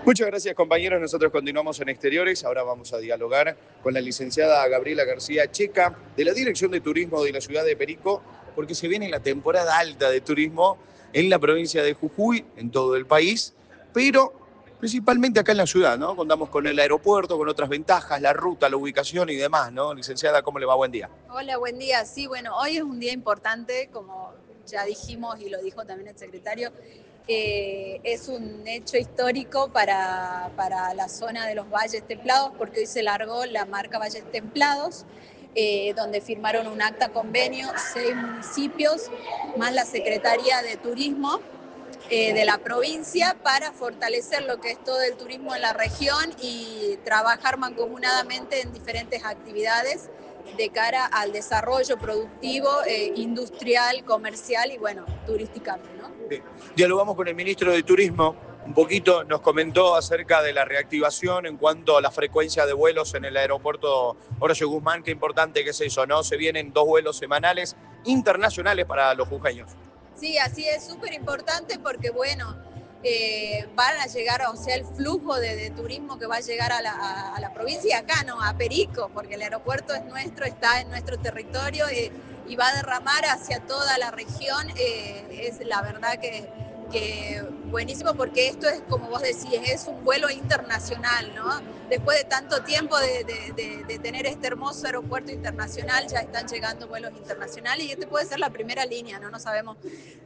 Muchas gracias, compañeros. Nosotros continuamos en Exteriores. Ahora vamos a dialogar con la licenciada Gabriela García Checa, de la Dirección de Turismo de la ciudad de Perico, porque se viene la temporada alta de turismo en la provincia de Jujuy, en todo el país, pero principalmente acá en la ciudad, ¿no? Contamos con el aeropuerto, con otras ventajas, la ruta, la ubicación y demás, ¿no? Licenciada, ¿cómo le va? Buen día. Hola, buen día. Sí, bueno, hoy es un día importante, como ya dijimos y lo dijo también el secretario, es un hecho histórico para la zona de los Valles Templados, porque hoy se largó la marca Valles Templados, donde firmaron un acta convenio 6 municipios, más la Secretaría de Turismo de la provincia para fortalecer lo que es todo el turismo en la región y trabajar mancomunadamente en diferentes actividades de cara al desarrollo productivo, industrial, comercial y bueno, turísticamente, ¿no? Bien. Dialogamos con el ministro de Turismo un poquito, nos comentó acerca de la reactivación en cuanto a la frecuencia de vuelos en el aeropuerto Horacio Guzmán. Qué importante que es eso, ¿no? Se vienen 2 vuelos semanales internacionales para los jujeños. Sí, así es súper importante porque, bueno, van a llegar, o sea, el flujo de turismo que va a llegar a la provincia y acá, ¿no? A Perico, porque el aeropuerto es nuestro, está en nuestro territorio y va a derramar hacia toda la región. Es la verdad que buenísimo porque esto es, como vos decís, es un vuelo internacional, ¿no? Después de tanto tiempo de tener este hermoso aeropuerto internacional, ya están llegando vuelos internacionales y este puede ser la primera línea, ¿no? No sabemos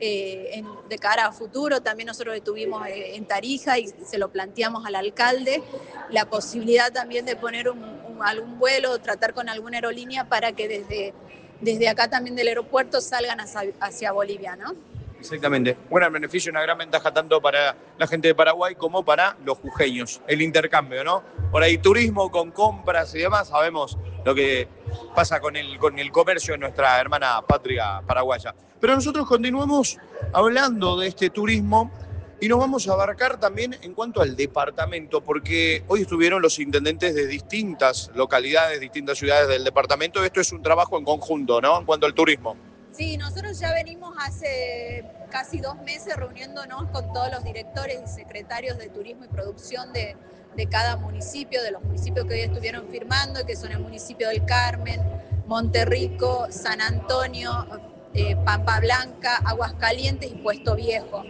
de cara a futuro. También nosotros estuvimos en Tarija y se lo planteamos al alcalde, la posibilidad también de poner algún vuelo, tratar con alguna aerolínea para que desde acá también del aeropuerto salgan hacia Bolivia, ¿no? Exactamente. Bueno, el beneficio, una gran ventaja tanto para la gente de Paraguay como para los jujeños. El intercambio, ¿no? Por ahí turismo con compras y demás, sabemos lo que pasa con el comercio en nuestra hermana patria paraguaya. Pero nosotros continuamos hablando de este turismo y nos vamos a abarcar también en cuanto al departamento, porque hoy estuvieron los intendentes de distintas localidades, distintas ciudades del departamento. Esto es un trabajo en conjunto, ¿no? En cuanto al turismo. Sí, nosotros ya venimos hace casi 2 meses reuniéndonos con todos los directores y secretarios de turismo y producción de cada municipio, de los municipios que hoy estuvieron firmando, que son el municipio del Carmen, Monterrico, San Antonio, Pampa Blanca, Aguascalientes y Puesto Viejo.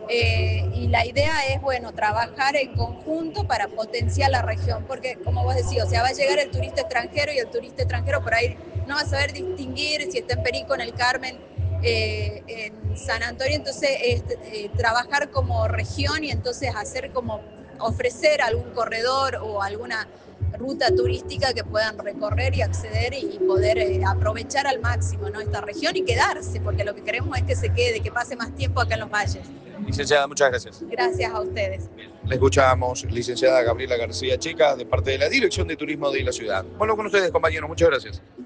Y la idea es, bueno, trabajar en conjunto para potenciar la región, porque como vos decís, o sea, va a llegar el turista extranjero y el turista extranjero por ahí no va a saber distinguir si está en Perico, en el Carmen, en San Antonio. Entonces trabajar como región y entonces hacer como ofrecer algún corredor o alguna ruta turística que puedan recorrer y acceder y poder aprovechar al máximo, ¿no? Esta región y quedarse, porque lo que queremos es que se quede, que pase más tiempo acá en los valles. Licenciada, muchas gracias. Gracias a ustedes. La escuchamos, licenciada Gabriela García Checa, de parte de la Dirección de Turismo de la ciudad. Bueno, con ustedes, compañeros, muchas gracias.